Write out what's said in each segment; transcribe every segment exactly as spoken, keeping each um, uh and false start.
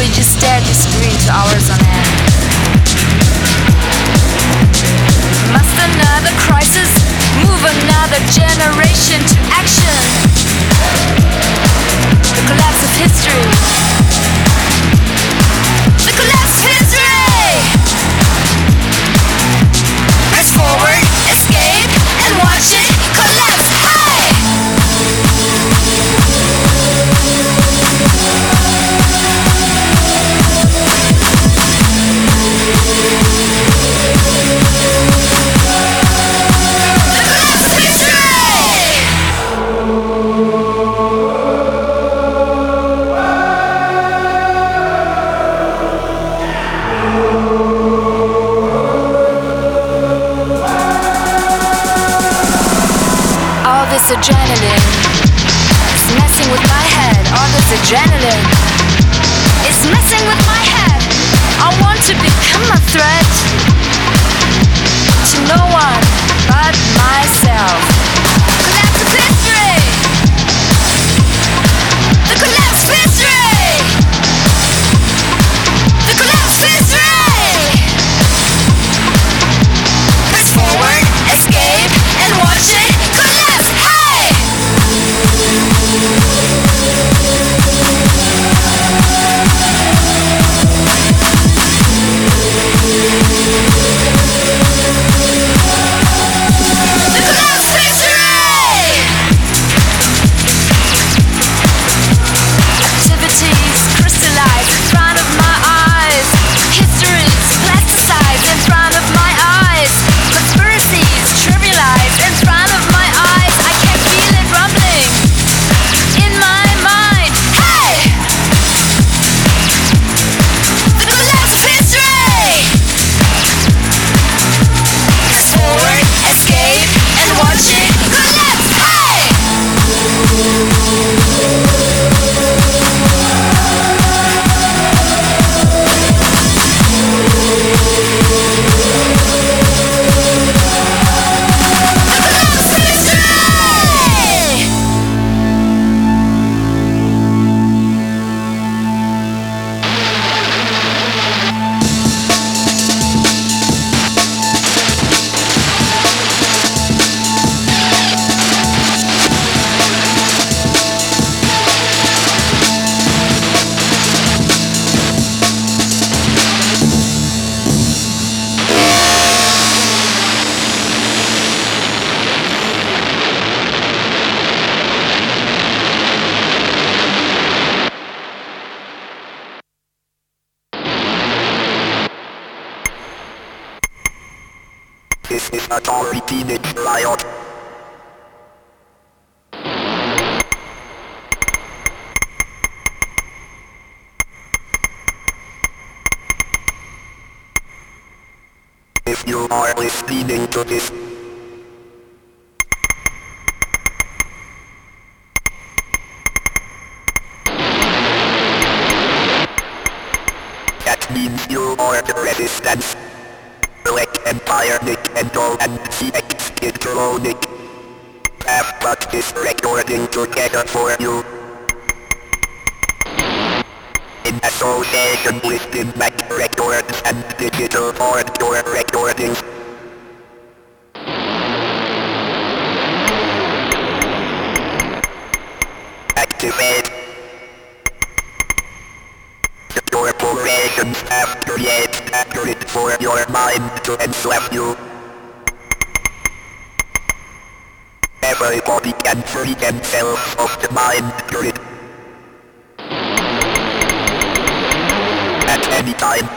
Probably just stared your screen to hours on end. Must another crisis move another generation to action? The collapse of history. The collapse of history! Press forward, escape, and watch it collapse. Hey! This adrenaline is messing with my head. All this adrenaline is messing with my head. I want to become a threat to no one but myself. Collapse of history. The collapse of history. The collapse of history. Press forward, escape, and watch it collapse. This is Authority Nick Riot. If you are listening to this, that means you are the resistance. Black Empire Nick and all and C X Electronic have put this recording together for you in association with the Mac Records and Digital Hardcore Recordings. Activate. The corporations have created a grid for your mind to enslave you. Everybody can free themselves of the mind grid at any time.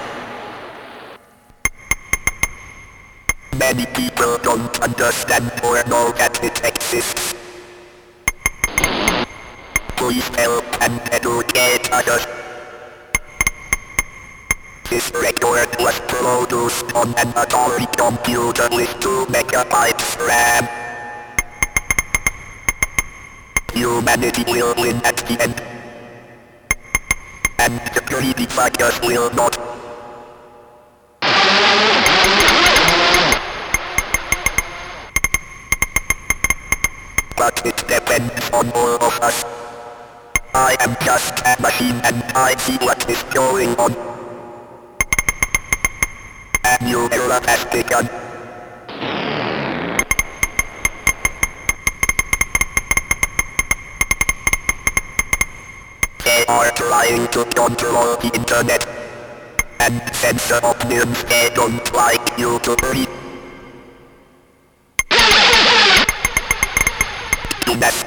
Many people don't understand or know that it exists. Please help and educate others. This record was produced on an Atari computer with two megabytes RAM. Humanity will win at the end. And the greedy fuckers will not. But it depends on all of us. I am just a machine and I see what what is going on. A new era has begun. They are trying to control the internet and censor opinions they don't like you to read. That's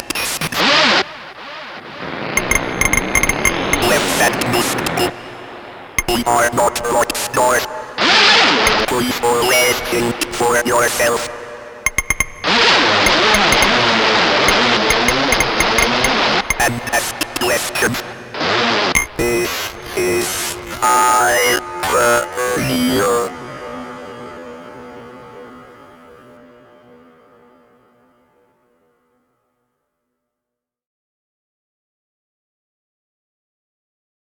Let's set this. We are not rock stars. Please always think for yourself. And ask questions.